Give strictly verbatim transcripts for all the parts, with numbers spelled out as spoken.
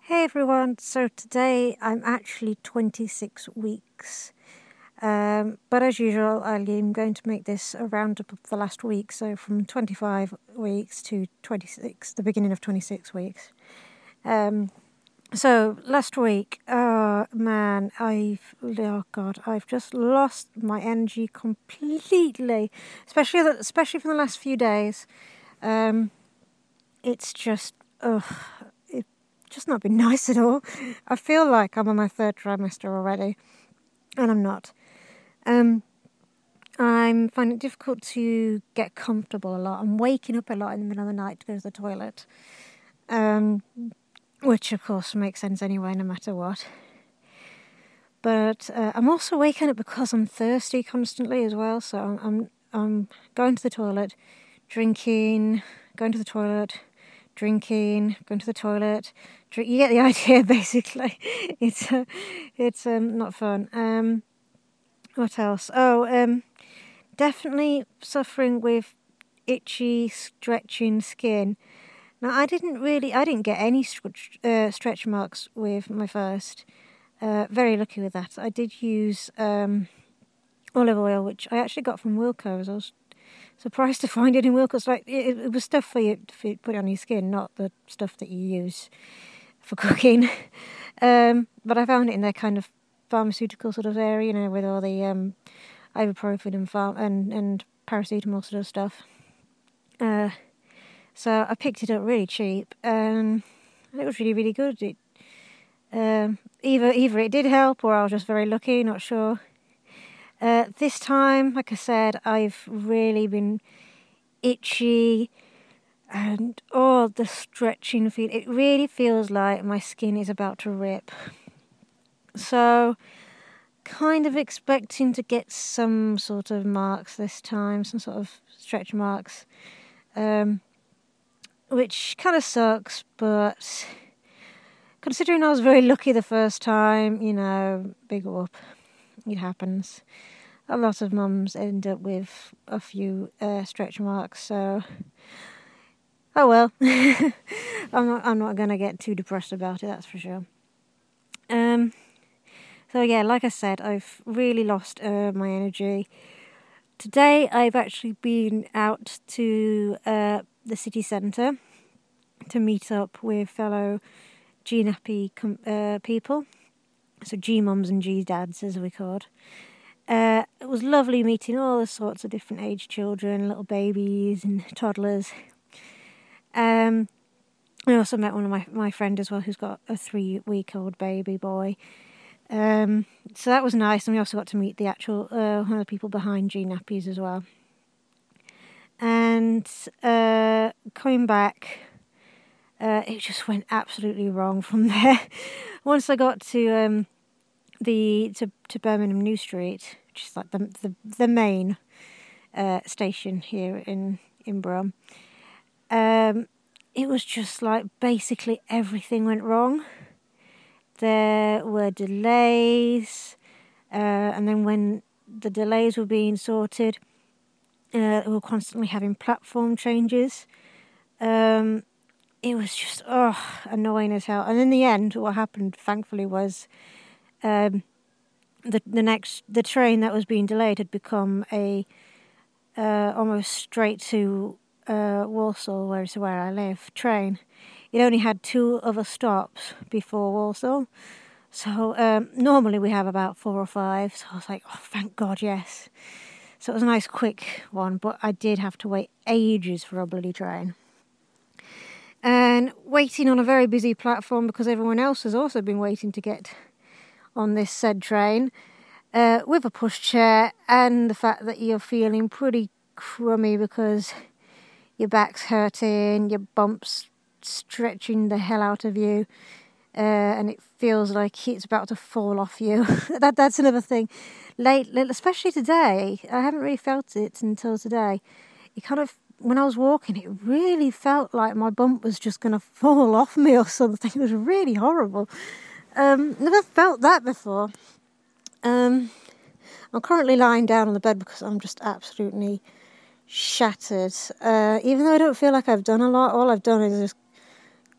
Hey everyone, so today I'm actually twenty-six weeks, um, but as usual I'm going to make this a roundup of the last week, so from twenty-five weeks to twenty-six, the beginning of twenty-six weeks. Um, so last week, oh man, I've, oh god, I've just lost my energy completely, especially, especially for the last few days. Um, it's just, ugh. Just not been nice at all. I feel like I'm on my third trimester already, and I'm not. Um, I'm finding it difficult to get comfortable a lot. I'm waking up a lot in the middle of the night to go to the toilet, um, which of course makes sense anyway, no matter what. But uh, I'm also waking up because I'm thirsty constantly as well. So I'm, I'm I'm going to the toilet, drinking, going to the toilet, drinking, going to the toilet. Drink, you get the idea, basically. It's uh, it's um, not fun. Um, what else? Oh, um, definitely suffering with itchy, stretching skin. Now, I didn't really, I didn't get any stretch, uh, stretch marks with my first. Uh, very lucky with that. I did use um, olive oil, which I actually got from Wilko's. I was surprised to find it in Wilko's. Like it, it was stuff for you to put on your skin, not the stuff that you use for cooking. um, but I found it in their kind of pharmaceutical sort of area, you know, with all the um, ibuprofen and, pharm- and and paracetamol sort of stuff. Uh, so I picked it up really cheap, um, and it was really, really good. It, um, either either it did help, or I was just very lucky, not sure. Uh, this time, like I said, I've really been itchy and oh, the stretching feel. It really feels like my skin is about to rip. So, kind of expecting to get some sort of marks this time, some sort of stretch marks, um, which kind of sucks, but considering I was very lucky the first time, you know, big whoop, it happens. A lot of mums end up with a few uh, stretch marks, so oh well. I'm not. I'm not gonna get too depressed about it. That's for sure. Um. So yeah, like I said, I've really lost uh, my energy. Today, I've actually been out to uh, the city centre to meet up with fellow G nappy com- uh, people. So G mums and G dads, as we called. Uh, it was lovely meeting all the sorts of different age children, little babies and toddlers. Um, I also met one of my, my friend as well, who's got a three-week-old baby boy. Um, so that was nice, and we also got to meet the actual uh, one of the people behind G Nappies as well. And uh, coming back, uh, it just went absolutely wrong from there. Once I got to um, the to, to Birmingham New Street, which is like the the, the main uh, station here in in Brum, um, it was just like basically everything went wrong. There were delays, uh, and then when the delays were being sorted, uh, we were constantly having platform changes. Um, it was just oh annoying as hell. And in the end, what happened, thankfully, was um, the the next the train that was being delayed had become a uh, almost straight to uh, Walsall, where is where I live, train. It only had two other stops before Walsall. So um, normally we have about four or five. So I was like, oh, thank God, yes. So it was a nice quick one, but I did have to wait ages for a bloody train. And waiting on a very busy platform because everyone else has also been waiting to get on this said train uh, with a pushchair, and the fact that you're feeling pretty crummy because your back's hurting, your bump's stretching the hell out of you. Uh, and it feels like it's about to fall off you. that That's another thing. Late, especially today, I haven't really felt it until today. It kind of, when I was walking, it really felt like my bump was just going to fall off me or something. It was really horrible. Um, never felt that before. Um, I'm currently lying down on the bed because I'm just absolutely shattered. Uh, even though I don't feel like I've done a lot, all I've done is just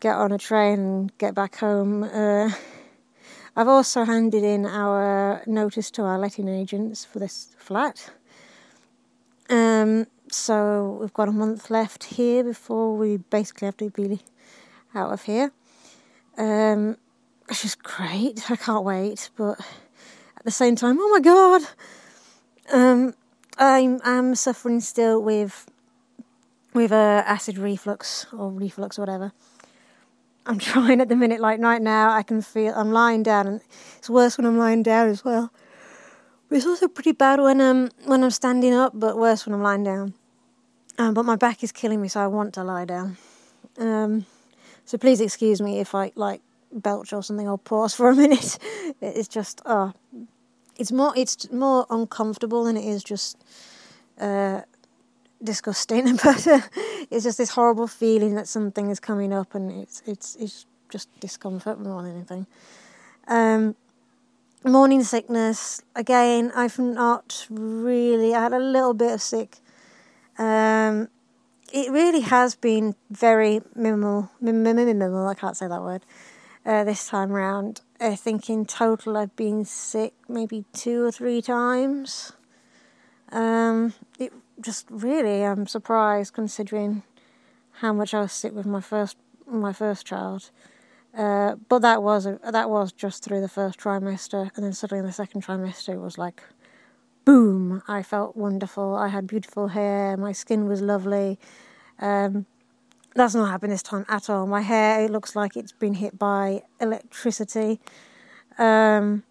get on a train and get back home. Uh, I've also handed in our notice to our letting agents for this flat. Um, so we've got a month left here before we basically have to be out of here. Um, which is great. I can't wait. But at the same time, oh my God, um, I'm I'm suffering still with with uh, acid reflux or reflux or whatever. I'm trying at the minute, like right now, I can feel, I'm lying down, and it's worse when I'm lying down as well. But it's also pretty bad when, um, when I'm standing up, but worse when I'm lying down. Um, but my back is killing me, so I want to lie down. Um, so please excuse me if I, like, belch or something, or pause for a minute. It's just, oh, it's more, it's more uncomfortable than it is just, uh, disgusting, but uh, it's just this horrible feeling that something is coming up, and it's it's it's just discomfort more than anything. Um, morning sickness again. I've not really. I had a little bit of sick. Um, it really has been very minimal. Minimal. I can't say that word. Uh, this time round, I think in total I've been sick maybe two or three times. Um, it just really, I'm surprised considering how much I was sick with my first my first child. Uh, but that was a, that was just through the first trimester, and then suddenly in the second trimester it was like, boom! I felt wonderful. I had beautiful hair. My skin was lovely. Um, that's not happened this time at all. My hair, it looks like it's been hit by electricity. Um,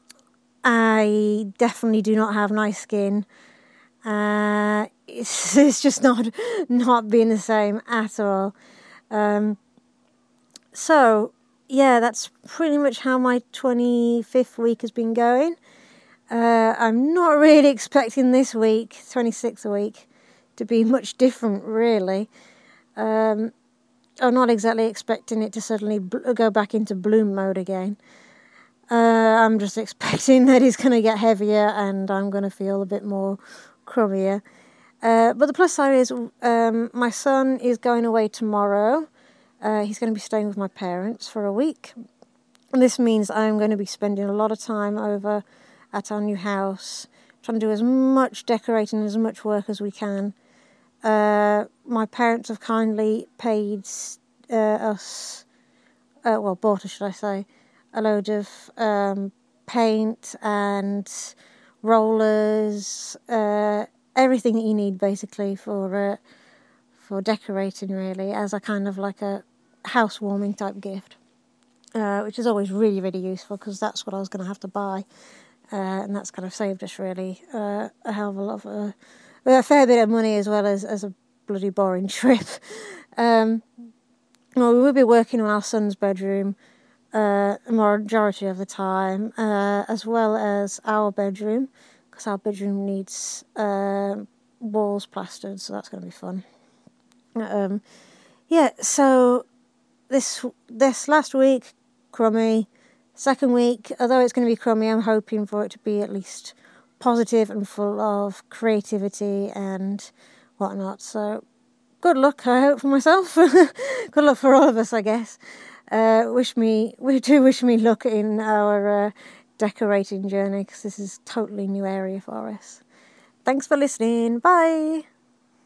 I definitely do not have nice skin. Uh, it's, it's just not not being the same at all. Um, so, yeah, that's pretty much how my twenty-fifth week has been going. Uh, I'm not really expecting this week, twenty-sixth week, to be much different, really. Um, I'm not exactly expecting it to suddenly bl- go back into bloom mode again. Uh, I'm just expecting that it's going to get heavier and I'm going to feel a bit more crummier. Uh, but the plus side is um, my son is going away tomorrow. Uh, he's going to be staying with my parents for a week. And this means I'm going to be spending a lot of time over at our new house, trying to do as much decorating, as much work as we can. Uh, my parents have kindly paid uh, us, uh, well, bought us, should I say, a load of um, paint and rollers, uh, everything that you need basically for uh, for decorating, really, as a kind of like a housewarming type gift, uh, which is always really, really useful because that's what I was going to have to buy, uh, and that's kind of saved us really uh, a hell of a lot of uh, a fair bit of money as well as, as a bloody boring trip. Um, well, we will be working on our son's bedroom uh, the majority of the time, uh, as well as our bedroom, because our bedroom needs uh, walls plastered, so that's going to be fun. Um, yeah, so this this last week, crummy. Second week, although it's going to be crummy, I'm hoping for it to be at least positive and full of creativity and whatnot. So, good luck, I hope, for myself. Good luck for all of us, I guess. Uh, wish me, we do wish me luck in our uh, decorating journey, because this is a totally new area for us. Thanks for listening. Bye.